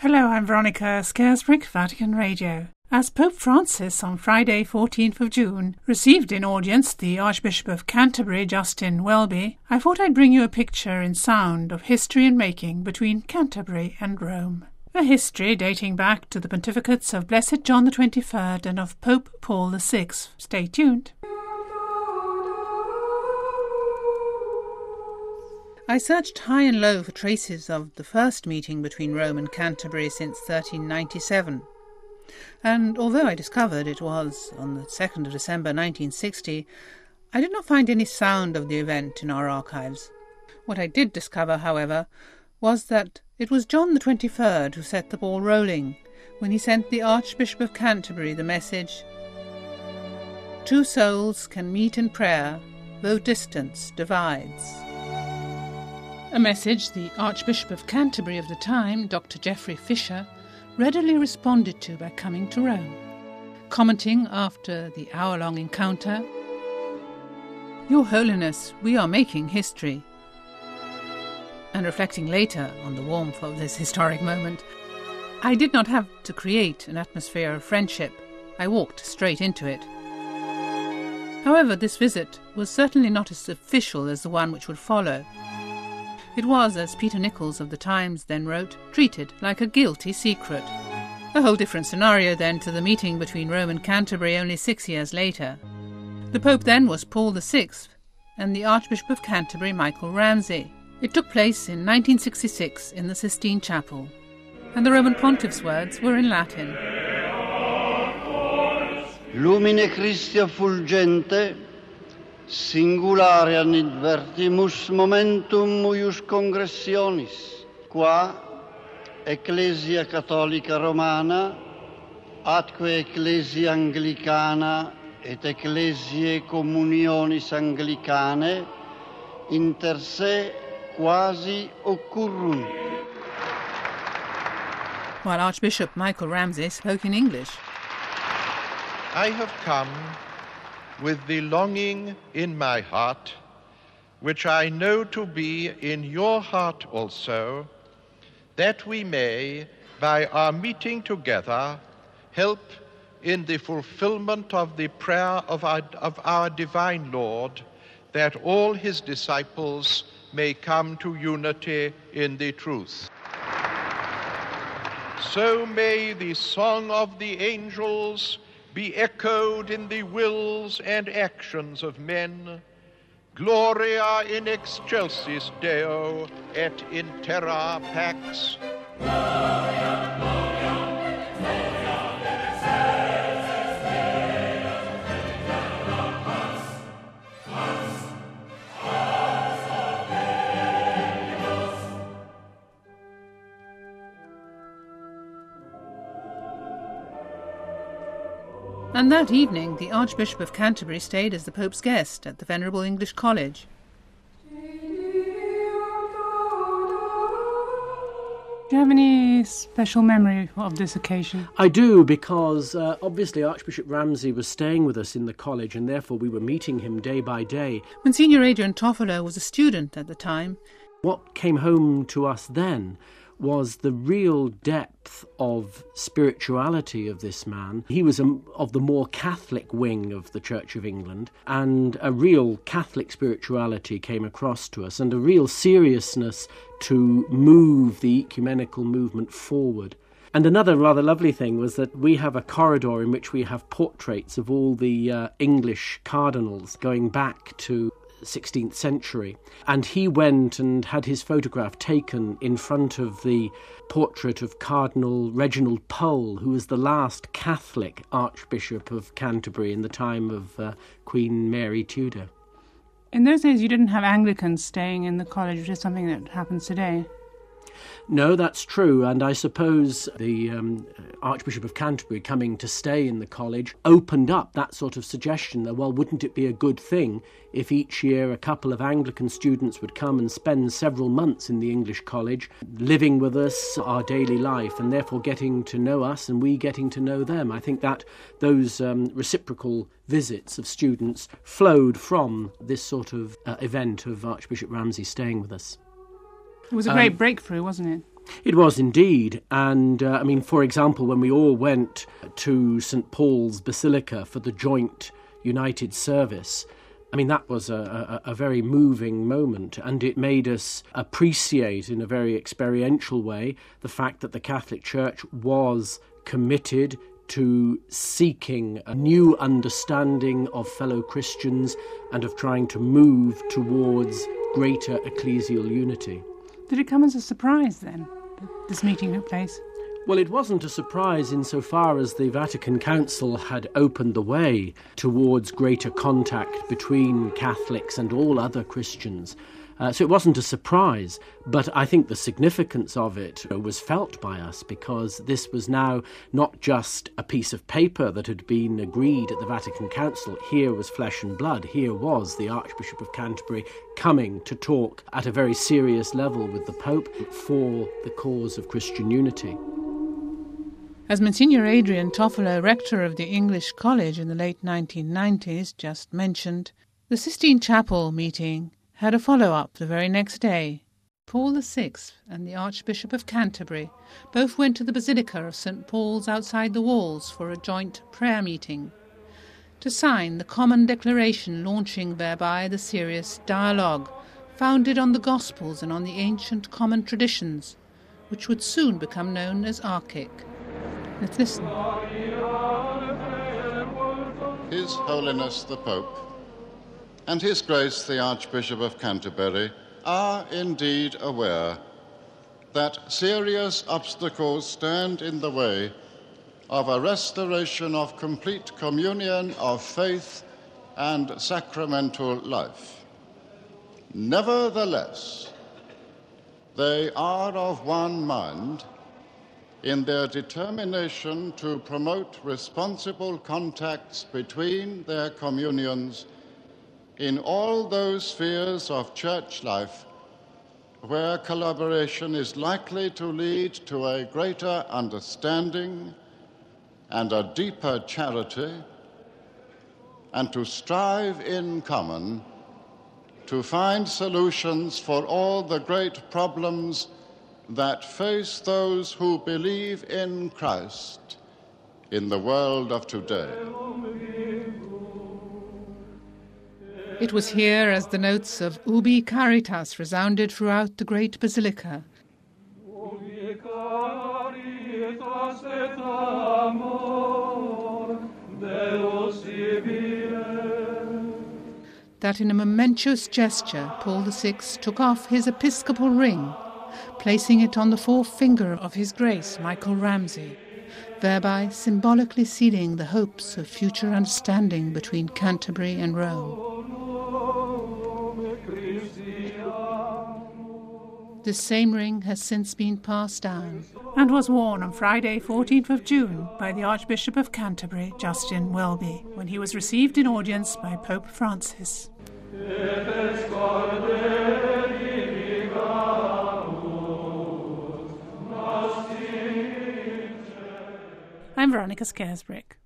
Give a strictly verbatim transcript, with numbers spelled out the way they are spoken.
Hello, I'm Veronica Scaresbrick, Vatican Radio. As Pope Francis on Friday fourteenth of June received in audience the Archbishop of Canterbury, Justin Welby, I thought I'd bring you a picture in sound of history and making between Canterbury and Rome. A history dating back to the pontificates of Blessed John the twenty-third and of Pope Paul the sixth. Stay tuned. I searched high and low for traces of the first meeting between Rome and Canterbury since thirteen ninety-seven. And although I discovered it was on the second of December nineteen sixty, I did not find any sound of the event in our archives. What I did discover, however, was that it was John the twenty-third who set the ball rolling when he sent the Archbishop of Canterbury the message, "Two souls can meet in prayer, though distance divides." A message the Archbishop of Canterbury of the time, Doctor Geoffrey Fisher, readily responded to by coming to Rome, commenting after the hour-long encounter, "Your Holiness, we are making history." And reflecting later on the warmth of this historic moment, I did not have to create an atmosphere of friendship. I walked straight into it. However, this visit was certainly not as official as the one which would follow. It was, as Peter Nichols of the Times then wrote, treated like a guilty secret. A whole different scenario then to the meeting between Rome and Canterbury only six years later. The Pope then was Paul the sixth and the Archbishop of Canterbury, Michael Ramsey. It took place in nineteen sixty-six in the Sistine Chapel, and the Roman Pontiff's words were in Latin. Lumine Christi effulgente, singulare advertimus momentum huius congressionis, qua Ecclesia Catholica Romana, atque Ecclesia Anglicana et Ecclesiae Communionis Anglicane inter se quasi occurrunt. While Archbishop Michael Ramsey spoke in English. I have come with the longing in my heart, which I know to be in your heart also, that we may, by our meeting together, help in the fulfillment of the prayer of our, of our divine Lord, that all his disciples may come to unity in the truth. So may the song of the angels be echoed in the wills and actions of men. Gloria in excelsis Deo et in terra pax. Gloria, gloria, gloria in excelsis Deo et terra pax. Pax, pax Deus. And that evening the Archbishop of Canterbury stayed as the Pope's guest at the Venerable English College. Do you have any special memory of this occasion? I do, because uh, obviously Archbishop Ramsey was staying with us in the college, and therefore we were meeting him day by day. Monsignor Adrian Toffolo was a student at the time. What came home to us then was the real depth of spirituality of this man. He was a, of the more Catholic wing of the Church of England, and a real Catholic spirituality came across to us, and a real seriousness to move the ecumenical movement forward. And another rather lovely thing was that we have a corridor in which we have portraits of all the uh, English cardinals going back to sixteenth century, and he went and had his photograph taken in front of the portrait of Cardinal Reginald Pole, who was the last Catholic Archbishop of Canterbury in the time of uh, Queen Mary Tudor. In those days you didn't have Anglicans staying in the college, which is something that happens today. No, that's true, and I suppose the um, Archbishop of Canterbury coming to stay in the college opened up that sort of suggestion that, well, wouldn't it be a good thing if each year a couple of Anglican students would come and spend several months in the English college, living with us, our daily life, and therefore getting to know us and we getting to know them. I think that those um, reciprocal visits of students flowed from this sort of uh, event of Archbishop Ramsey staying with us. It was a great um, breakthrough, wasn't it? It was indeed. And, uh, I mean, for example, when we all went to Saint Paul's Basilica for the joint United service, I mean, that was a, a, a very moving moment, and it made us appreciate in a very experiential way the fact that the Catholic Church was committed to seeking a new understanding of fellow Christians and of trying to move towards greater ecclesial unity. Did it come as a surprise then, that this meeting took place? Well, it wasn't a surprise insofar as the Vatican Council had opened the way towards greater contact between Catholics and all other Christians. Uh, so it wasn't a surprise, but I think the significance of it was felt by us because this was now not just a piece of paper that had been agreed at the Vatican Council. Here was flesh and blood. Here was the Archbishop of Canterbury coming to talk at a very serious level with the Pope for the cause of Christian unity. As Monsignor Adrian Toffolo, rector of the English College in the late nineteen nineties, just mentioned, the Sistine Chapel meeting had a follow-up the very next day. Paul the Sixth and the Archbishop of Canterbury both went to the Basilica of Saint Paul's outside the walls for a joint prayer meeting, to sign the common declaration launching thereby the serious dialogue, founded on the Gospels and on the ancient common traditions, which would soon become known as Archic. Let's listen. His Holiness the Pope and His Grace the Archbishop of Canterbury are indeed aware that serious obstacles stand in the way of a restoration of complete communion of faith and sacramental life. Nevertheless, they are of one mind in their determination to promote responsible contacts between their communions in all those spheres of church life where collaboration is likely to lead to a greater understanding and a deeper charity, and to strive in common to find solutions for all the great problems that face those who believe in Christ in the world of today. It was here as the notes of Ubi Caritas resounded throughout the great basilica. That in a momentous gesture Paul the Sixth took off his episcopal ring, placing it on the forefinger of His Grace Michael Ramsey, thereby symbolically sealing the hopes of future understanding between Canterbury and Rome. This same ring has since been passed down and was worn on Friday, fourteenth of June, by the Archbishop of Canterbury, Justin Welby, when he was received in audience by Pope Francis. I'm Veronica Scaresbrick.